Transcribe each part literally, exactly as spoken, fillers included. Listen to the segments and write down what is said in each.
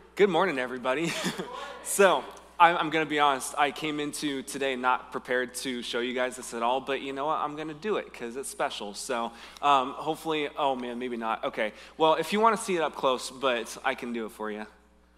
Good morning, everybody. so, I'm, I'm going to be honest. I came into today not prepared to show you guys this at all, but you know what? I'm going to do it because it's special. So, um, hopefully, oh man, maybe not. Okay. Well, if you want to see it up close, but I can do it for you.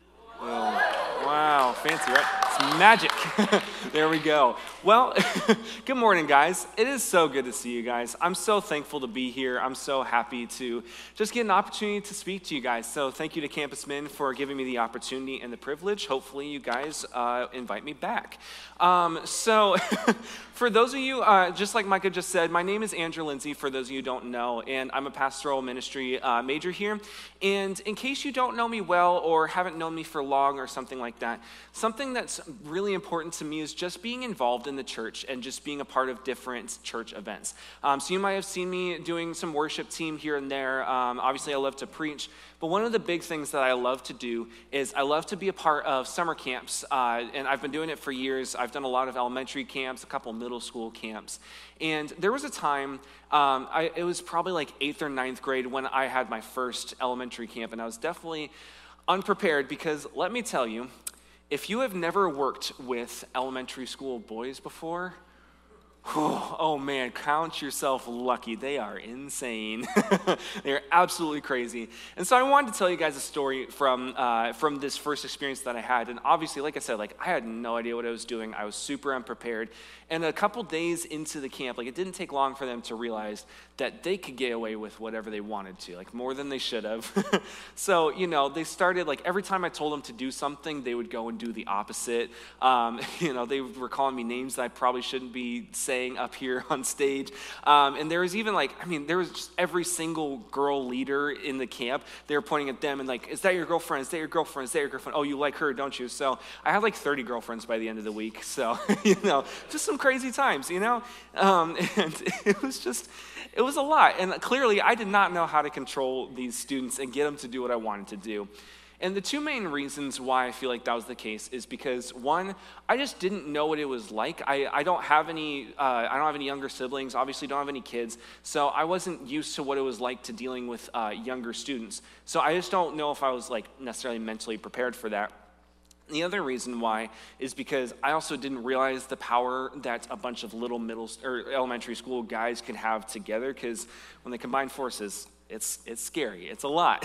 Oh, wow, fancy, right? It's magic. There we go. Well, good morning, guys. It is so good to see you guys. I'm so thankful to be here. I'm so happy to just get an opportunity to speak to you guys. So thank you to Campus Min for giving me the opportunity and the privilege. Hopefully you guys uh, invite me back. Um, so for those of you, uh, just like Micah just said, my name is Andrew Lindsay, for those of you who don't know, and I'm a pastoral ministry uh, major here. And in case you don't know me well or haven't known me for long or something like that, something that's really important to me is just being involved in the church and just being a part of different church events. Um, so you might have seen me doing some worship team here and there. Um, obviously, I love to preach. But one of the big things that I love to do is I love to be a part of summer camps, uh, and I've been doing it for years. I've done a lot of elementary camps, a couple middle school camps, and there was a time, um, I, it was probably like eighth or ninth grade when I had my first elementary camp, and I was definitely unprepared because let me tell you, if you have never worked with elementary school boys before, Oh, oh man, count yourself lucky. They are insane. They're absolutely crazy. And so I wanted to tell you guys a story from uh, from this first experience that I had. And obviously, like I said, like I had no idea what I was doing. I was super unprepared. And a couple days into the camp, like it didn't take long for them to realize that they could get away with whatever they wanted to, like more than they should have. So, you know, they started, like every time I told them to do something, they would go and do the opposite. Um, you know, they were calling me names that I probably shouldn't be saying up here on stage. Um, and there was even like, I mean, there was just every single girl leader in the camp. They were pointing at them and like, is that your girlfriend? Is that your girlfriend? Is that your girlfriend? Oh, you like her, don't you? So I had like thirty girlfriends by the end of the week. So, you know, just some crazy times, you know? Um, and it was just, it was a lot. And clearly I did not know how to control these students and get them to do what I wanted to do. And the two main reasons why I feel like that was the case is because, one, I just didn't know what it was like. I, I don't have any uh, I don't have any younger siblings, obviously don't have any kids, so I wasn't used to what it was like to dealing with uh, younger students. So I just don't know if I was like necessarily mentally prepared for that. The other reason why is because I also didn't realize the power that a bunch of little middle or elementary school guys could have together, because when they combine forces, It's it's scary. It's a lot.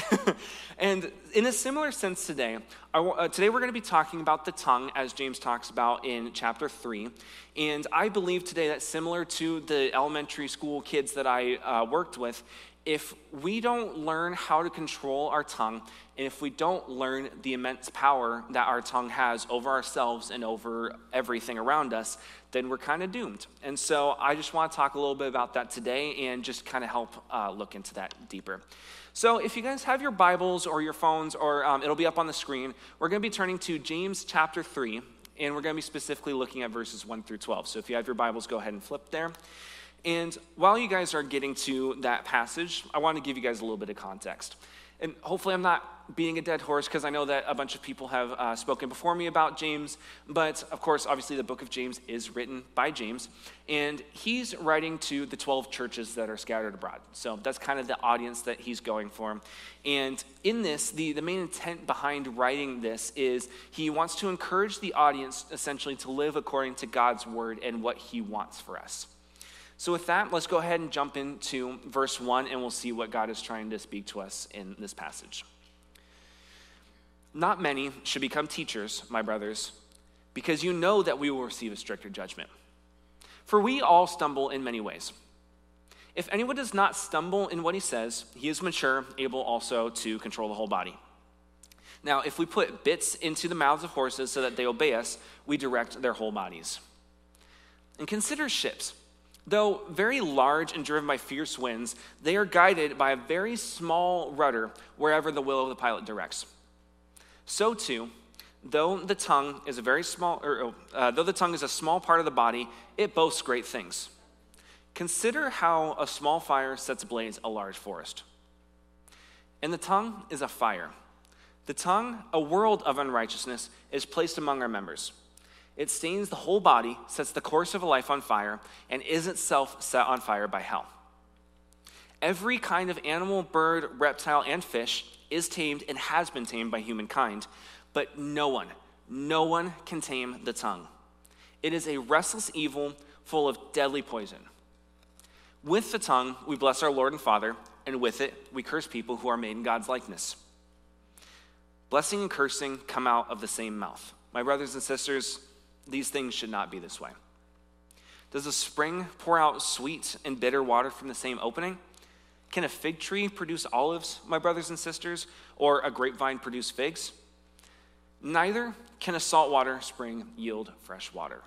And in a similar sense today, I, uh, today we're going to be talking about the tongue, as James talks about in chapter three. And I believe today that similar to the elementary school kids that I uh, worked with, if we don't learn how to control our tongue, and if we don't learn the immense power that our tongue has over ourselves and over everything around us, then we're kind of doomed. And so I just want to talk a little bit about that today and just kind of help uh, look into that deeper. So if you guys have your Bibles or your phones, or um, it'll be up on the screen, we're going to be turning to James chapter three, and we're going to be specifically looking at verses one through twelve. So if you have your Bibles, go ahead and flip there. And while you guys are getting to that passage, I want to give you guys a little bit of context. And hopefully I'm not beating a dead horse, because I know that a bunch of people have uh, spoken before me about James. But of course, obviously the book of James is written by James. And he's writing to the twelve churches that are scattered abroad. So that's kind of the audience that he's going for. And in this, the, the main intent behind writing this is he wants to encourage the audience essentially to live according to God's word and what he wants for us. So with that, let's go ahead and jump into verse one, and we'll see what God is trying to speak to us in this passage. Not many should become teachers, my brothers, because you know that we will receive a stricter judgment. For we all stumble in many ways. If anyone does not stumble in what he says, he is mature, able also to control the whole body. Now, if we put bits into the mouths of horses so that they obey us, we direct their whole bodies. And consider ships. Though very large and driven by fierce winds, they are guided by a very small rudder wherever the will of the pilot directs. So too, though the tongue is a very small, or uh, though the tongue is a small part of the body, it boasts great things. Consider how a small fire sets ablaze a large forest. And the tongue is a fire. The tongue, a world of unrighteousness, is placed among our members. It stains the whole body, sets the course of a life on fire, and is itself set on fire by hell. Every kind of animal, bird, reptile, and fish is tamed and has been tamed by humankind, but no one, no one can tame the tongue. It is a restless evil full of deadly poison. With the tongue, we bless our Lord and Father, and with it, we curse people who are made in God's likeness. Blessing and cursing come out of the same mouth. My brothers and sisters, these things should not be this way. Does a spring pour out sweet and bitter water from the same opening? Can a fig tree produce olives, my brothers and sisters, or a grapevine produce figs? Neither can a saltwater spring yield fresh water.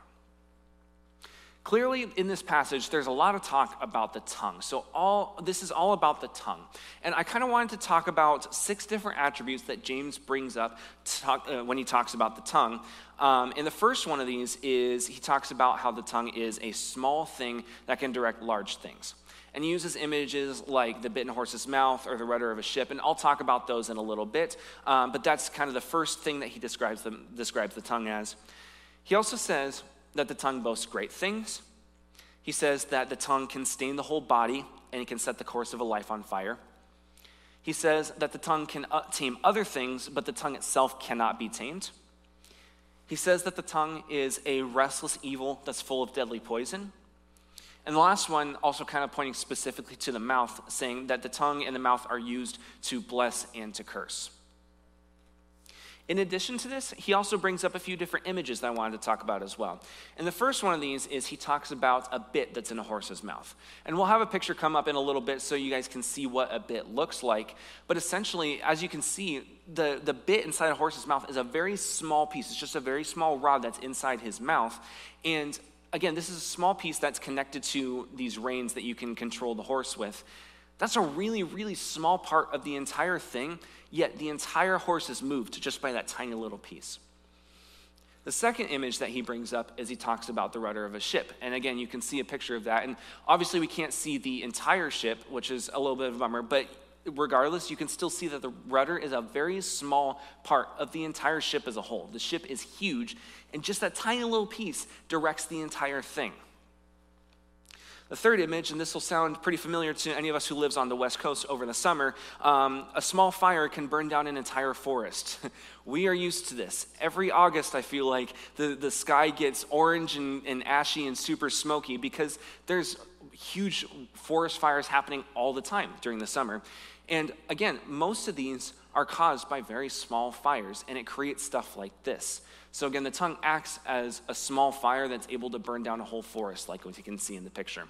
Clearly, in this passage, there's a lot of talk about the tongue. So all this is all about the tongue. And I kind of wanted to talk about six different attributes that James brings up to talk, uh, when he talks about the tongue. Um, and the first one of these is he talks about how the tongue is a small thing that can direct large things. And he uses images like the bit in a horse's mouth or the rudder of a ship, and I'll talk about those in a little bit. Um, but that's kind of the first thing that he describes, them, describes the tongue as. He also says that the tongue boasts great things. He says that the tongue can stain the whole body and it can set the course of a life on fire. He says that the tongue can uh, tame other things, but the tongue itself cannot be tamed. He says that the tongue is a restless evil that's full of deadly poison. And the last one, also kind of pointing specifically to the mouth, saying that the tongue and the mouth are used to bless and to curse. In addition to this, he also brings up a few different images that I wanted to talk about as well. And the first one of these is he talks about a bit that's in a horse's mouth. And we'll have a picture come up in a little bit so you guys can see what a bit looks like. But essentially, as you can see, the, the bit inside a horse's mouth is a very small piece. It's just a very small rod that's inside his mouth. And again, this is a small piece that's connected to these reins that you can control the horse with. That's a really, really small part of the entire thing, yet the entire horse is moved just by that tiny little piece. The second image that he brings up is he talks about the rudder of a ship. And again, you can see a picture of that. And obviously we can't see the entire ship, which is a little bit of a bummer, but regardless, you can still see that the rudder is a very small part of the entire ship as a whole. The ship is huge, and just that tiny little piece directs the entire thing. The third image, and this will sound pretty familiar to any of us who lives on the West Coast over the summer, um, a small fire can burn down an entire forest. We are used to this. Every August, I feel like the, the sky gets orange and, and ashy and super smoky because there's huge forest fires happening all the time during the summer. And again, most of these are caused by very small fires, and it creates stuff like this. So again, the tongue acts as a small fire that's able to burn down a whole forest, like what you can see in the picture.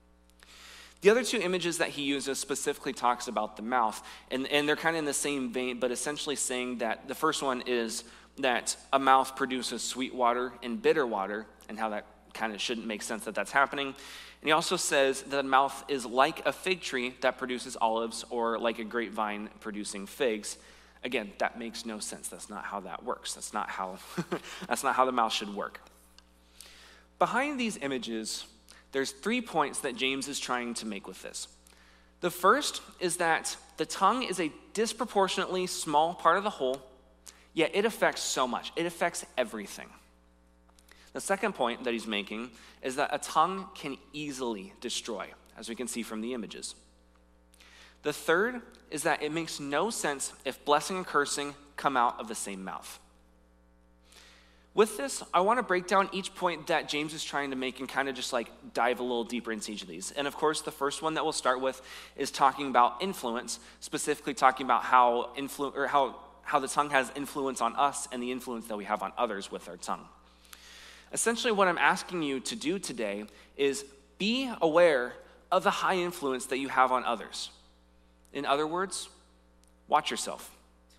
The other two images that he uses specifically talks about the mouth, and, and they're kind of in the same vein, but essentially saying that the first one is that a mouth produces sweet water and bitter water, and how that kind of shouldn't make sense that that's happening. And he also says that a mouth is like a fig tree that produces olives, or like a grapevine producing figs. Again, that makes no sense. That's not how that works. That's not how, that's not how the mouth should work. Behind these images, there's three points that James is trying to make with this. The first is that the tongue is a disproportionately small part of the whole, yet it affects so much. It affects everything. The second point that he's making is that a tongue can easily destroy, as we can see from the images. The third is that it makes no sense if blessing and cursing come out of the same mouth. With this, I want to break down each point that James is trying to make and kind of just like dive a little deeper into each of these. And of course, the first one that we'll start with is talking about influence, specifically talking about how influ- or how, how the tongue has influence on us and the influence that we have on others with our tongue. Essentially, what I'm asking you to do today is be aware of the high influence that you have on others. In other words, watch yourself.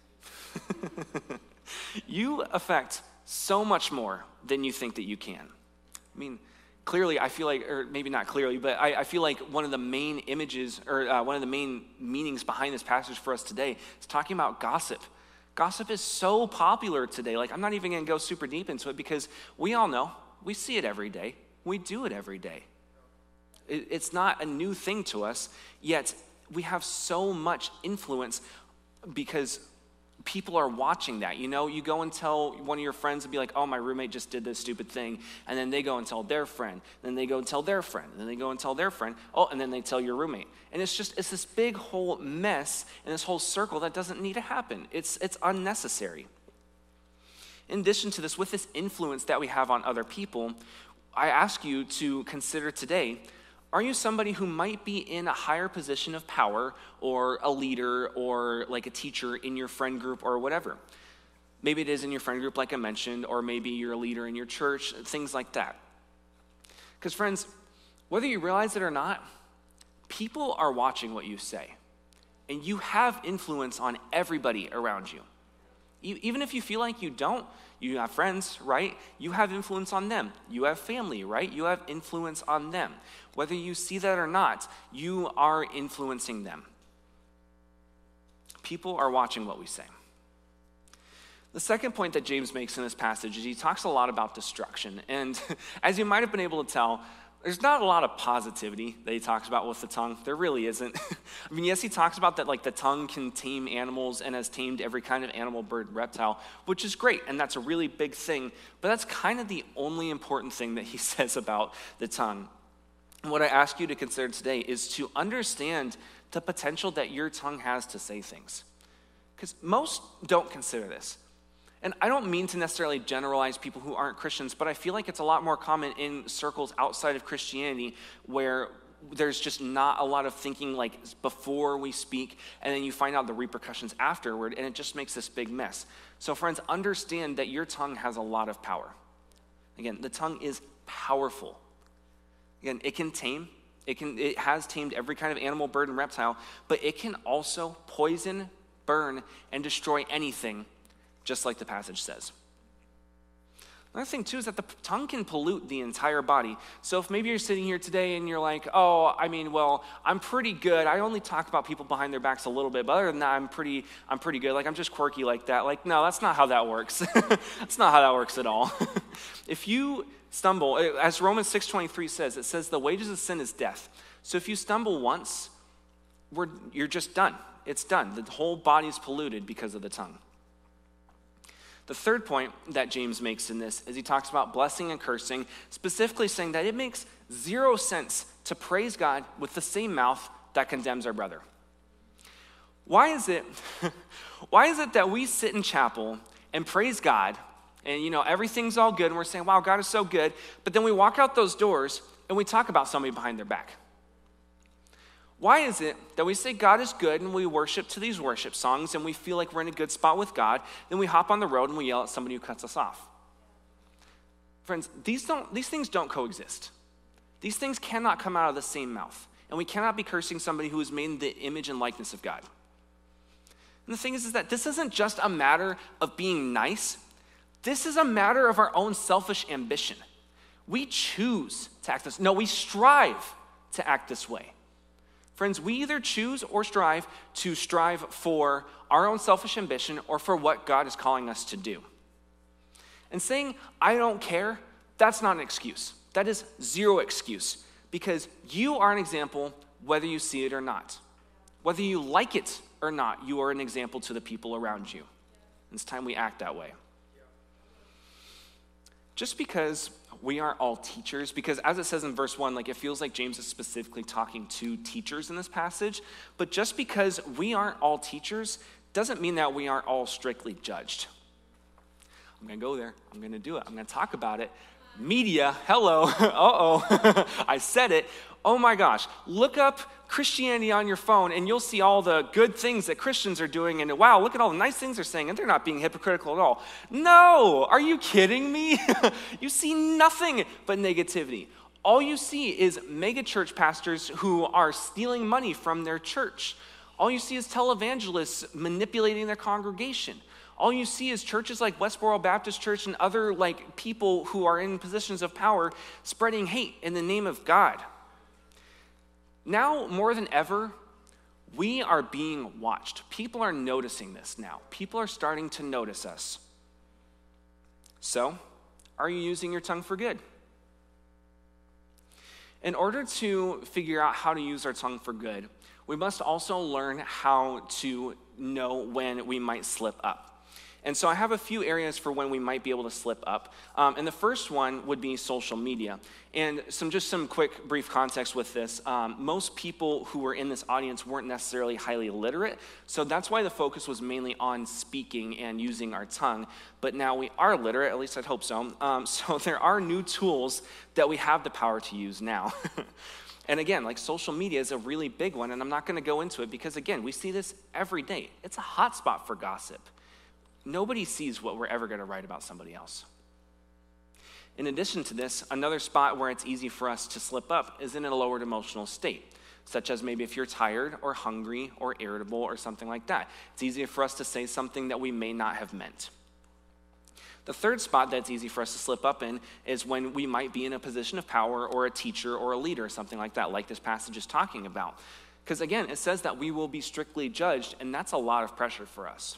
You affect so much more than you think that you can. I mean, clearly, I feel like, or maybe not clearly, but I, I feel like one of the main images, or uh, one of the main meanings behind this passage for us today is talking about gossip. Gossip is so popular today. Like, I'm not even going to go super deep into it because we all know, we see it every day. We do it every day. It, it's not a new thing to us, yet we have so much influence because people are watching that. You know, you go and tell one of your friends and be like, oh, my roommate just did this stupid thing. And then they go and tell their friend. Then they go and tell their friend. And then they go and tell their friend. Oh, and then they tell your roommate. And it's just, it's this big whole mess and this whole circle that doesn't need to happen. It's, it's unnecessary. In addition to this, with this influence that we have on other people, I ask you to consider today, are you somebody who might be in a higher position of power or a leader or like a teacher in your friend group or whatever? Maybe it is in your friend group like I mentioned, or maybe you're a leader in your church, things like that. Because friends, whether you realize it or not, people are watching what you say. And you have influence on everybody around you. Even if you feel like you don't, you have friends, right? You have influence on them. You have family, right? You have influence on them. Whether you see that or not, you are influencing them. People are watching what we say. The second point that James makes in this passage is he talks a lot about destruction. And as you might have been able to tell, there's not a lot of positivity that he talks about with the tongue. There really isn't. I mean, yes, he talks about that like the tongue can tame animals and has tamed every kind of animal, bird, reptile, which is great, and that's a really big thing. But that's kind of the only important thing that he says about the tongue. And what I ask you to consider today is to understand the potential that your tongue has to say things. Because most don't consider this. And I don't mean to necessarily generalize people who aren't Christians, but I feel like it's a lot more common in circles outside of Christianity where there's just not a lot of thinking like before we speak, and then you find out the repercussions afterward, and it just makes this big mess. So friends, understand that your tongue has a lot of power. Again, the tongue is powerful. Again, it can tame, it can, it has tamed every kind of animal, bird, and reptile, but it can also poison, burn, and destroy anything, just like the passage says. Another thing, too, is that the tongue can pollute the entire body. So if maybe you're sitting here today and you're like, oh, I mean, well, I'm pretty good. I only talk about people behind their backs a little bit, but other than that, I'm pretty, I'm pretty good. Like, I'm just quirky like that. Like, no, that's not how that works. That's not how that works at all. If you stumble, as Romans six twenty-three says, it says the wages of sin is death. So if you stumble once, we're, you're just done. It's done. The whole body is polluted because of the tongue. The third point that James makes in this is he talks about blessing and cursing, specifically saying that it makes zero sense to praise God with the same mouth that condemns our brother. Why is it, why is it that we sit in chapel and praise God, and you know everything's all good, and we're saying, wow, God is so good, but then we walk out those doors and we talk about somebody behind their back? Why is it that we say God is good and we worship to these worship songs and we feel like we're in a good spot with God, then we hop on the road and we yell at somebody who cuts us off? Friends, these don't these things don't coexist. These things cannot come out of the same mouth. And we cannot be cursing somebody who is made in the image and likeness of God. And the thing is, is that this isn't just a matter of being nice. This is a matter of our own selfish ambition. We choose to act this. No, we strive to act this way. Friends, we either choose or strive to strive for our own selfish ambition or for what God is calling us to do. And saying, I don't care, that's not an excuse. That is zero excuse, because you are an example whether you see it or not. Whether you like it or not, you are an example to the people around you. And it's time we act that way. Just because we aren't all teachers, because as it says in verse one, like it feels like James is specifically talking to teachers in this passage, but just because we aren't all teachers doesn't mean that we aren't all strictly judged. I'm going to go there. I'm going to do it. I'm going to talk about it. Media, hello, uh-oh, I said it. Oh my gosh, look up Christianity on your phone and you'll see all the good things that Christians are doing, and wow, look at all the nice things they're saying, and they're not being hypocritical at all. No, are you kidding me? You see nothing but negativity. All you see is megachurch pastors who are stealing money from their church. All you see is televangelists manipulating their congregation. All you see is churches like Westboro Baptist Church and other like people who are in positions of power spreading hate in the name of God. Now, more than ever, we are being watched. People are noticing this now. People are starting to notice us. So, are you using your tongue for good? In order to figure out how to use our tongue for good, we must also learn how to know when we might slip up. And so I have a few areas for when we might be able to slip up. Um, and the first one would be social media. And some just some quick, brief context with this. Um, most people who were in this audience weren't necessarily highly literate. So that's why the focus was mainly on speaking and using our tongue. But now we are literate, at least I'd hope so. Um, so there are new tools that we have the power to use now. And again, like social media is a really big one, and I'm not going to go into it because, again, we see this every day. It's a hotspot for gossip. Nobody sees what we're ever going to write about somebody else. In addition to this, another spot where it's easy for us to slip up is in a lowered emotional state, such as maybe if you're tired or hungry or irritable or something like that. It's easier for us to say something that we may not have meant. The third spot that's easy for us to slip up in is when we might be in a position of power or a teacher or a leader or something like that, like this passage is talking about. Because again, it says that we will be strictly judged, and that's a lot of pressure for us.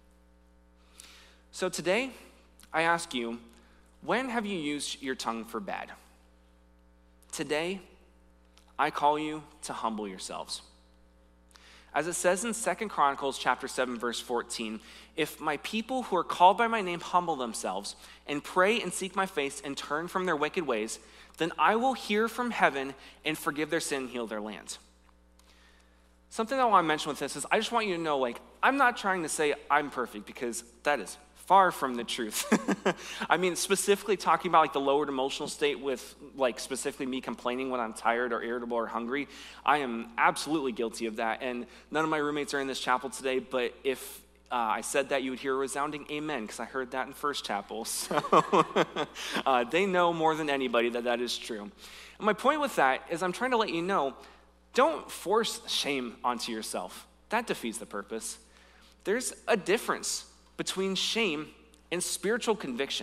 So today, I ask you, when have you used your tongue for bad? Today, I call you to humble yourselves. As it says in Second Chronicles chapter seven, verse fourteen, if my people who are called by my name humble themselves and pray and seek my face and turn from their wicked ways, then I will hear from heaven and forgive their sin and heal their land. Something that I want to mention with this is I just want you to know, like, I'm not trying to say I'm perfect because that is far from the truth. I mean, specifically talking about like the lowered emotional state with like specifically me complaining when I'm tired or irritable or hungry. I am absolutely guilty of that. And none of my roommates are in this chapel today, but if uh, I said that, you would hear a resounding amen because I heard that in First Chapel. So uh, they know more than anybody that that is true. And my point with that is I'm trying to let you know, don't force shame onto yourself. That defeats the purpose. There's a difference between shame and spiritual conviction.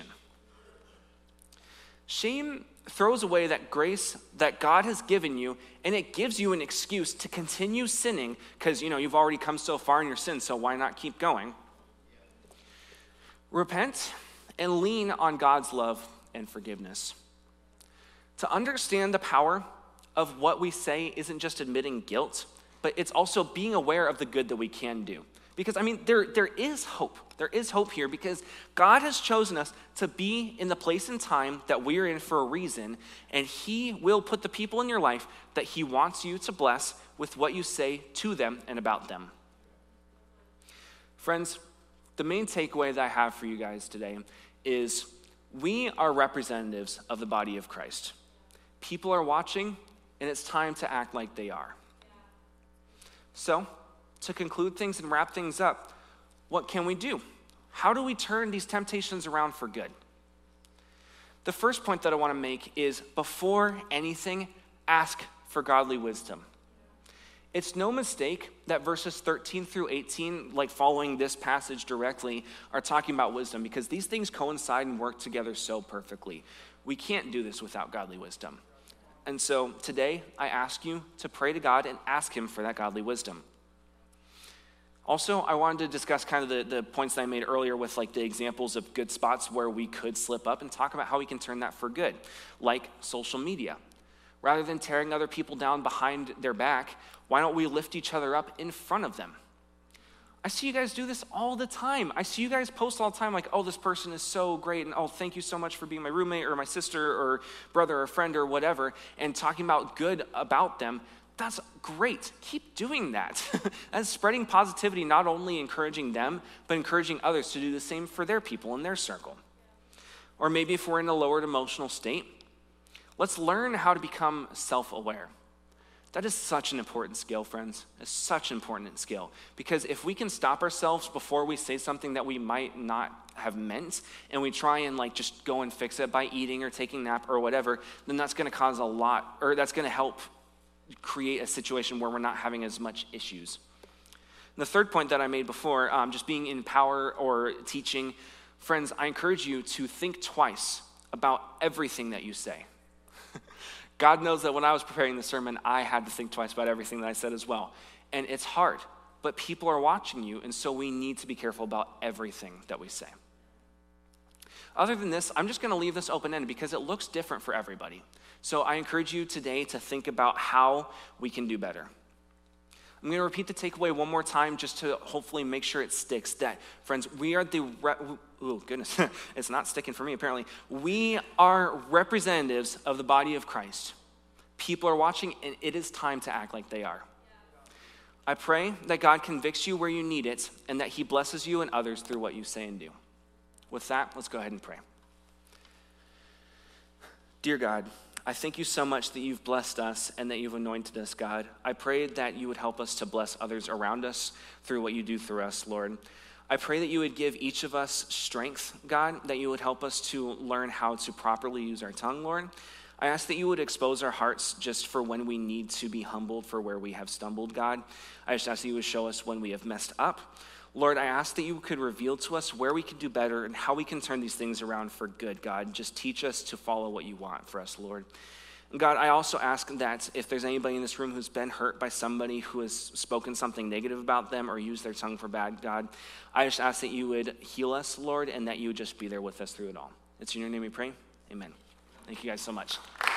Shame throws away that grace that God has given you, and it gives you an excuse to continue sinning because, you know, you've already come so far in your sin, so why not keep going? Repent and lean on God's love and forgiveness. To understand the power of what we say isn't just admitting guilt, but it's also being aware of the good that we can do. Because, I mean, there, there is hope. There is hope here because God has chosen us to be in the place and time that we're in for a reason, and he will put the people in your life that he wants you to bless with what you say to them and about them. Friends, the main takeaway that I have for you guys today is we are representatives of the body of Christ. People are watching, and it's time to act like they are. So, to conclude things and wrap things up, what can we do? How do we turn these temptations around for good? The first point that I want to make is before anything, ask for godly wisdom. It's no mistake that verses thirteen through eighteen, like following this passage directly, are talking about wisdom because these things coincide and work together so perfectly. We can't do this without godly wisdom. And so today, I ask you to pray to God and ask him for that godly wisdom. Also, I wanted to discuss kind of the, the points that I made earlier with like the examples of good spots where we could slip up and talk about how we can turn that for good, like social media. Rather than tearing other people down behind their back, why don't we lift each other up in front of them? I see you guys do this all the time. I see you guys post all the time like, oh, this person is so great, and oh, thank you so much for being my roommate or my sister or brother or friend or whatever, and talking about good about them. That's great. Keep doing that. That's spreading positivity, not only encouraging them, but encouraging others to do the same for their people in their circle. Or maybe if we're in a lowered emotional state, let's learn how to become self-aware. That is such an important skill, friends. It's such an important skill. Because if we can stop ourselves before we say something that we might not have meant, and we try and like just go and fix it by eating or taking a nap or whatever, then that's going to cause a lot, or that's going to help create a situation where we're not having as much issues. And the third point that I made before, um, just being in power or teaching, friends, I encourage you to think twice about everything that you say. God knows that when I was preparing the sermon, I had to think twice about everything that I said as well. And it's hard, but people are watching you, and so we need to be careful about everything that we say. Other than this, I'm just going to leave this open-ended because it looks different for everybody. So I encourage you today to think about how we can do better. I'm going to repeat the takeaway one more time just to hopefully make sure it sticks. That, friends, we are the, re- oh goodness, it's not sticking for me apparently. We are representatives of the body of Christ. People are watching, and it is time to act like they are. I pray that God convicts you where you need it, and that he blesses you and others through what you say and do. With that, let's go ahead and pray. Dear God, I thank you so much that you've blessed us and that you've anointed us, God. I pray that you would help us to bless others around us through what you do through us, Lord. I pray that you would give each of us strength, God, that you would help us to learn how to properly use our tongue, Lord. I ask that you would expose our hearts just for when we need to be humbled for where we have stumbled, God. I just ask that you would show us when we have messed up. Lord, I ask that you could reveal to us where we can do better and how we can turn these things around for good, God. Just teach us to follow what you want for us, Lord. And God, I also ask that if there's anybody in this room who's been hurt by somebody who has spoken something negative about them or used their tongue for bad, God, I just ask that you would heal us, Lord, and that you would just be there with us through it all. It's in your name we pray. Amen. Thank you guys so much.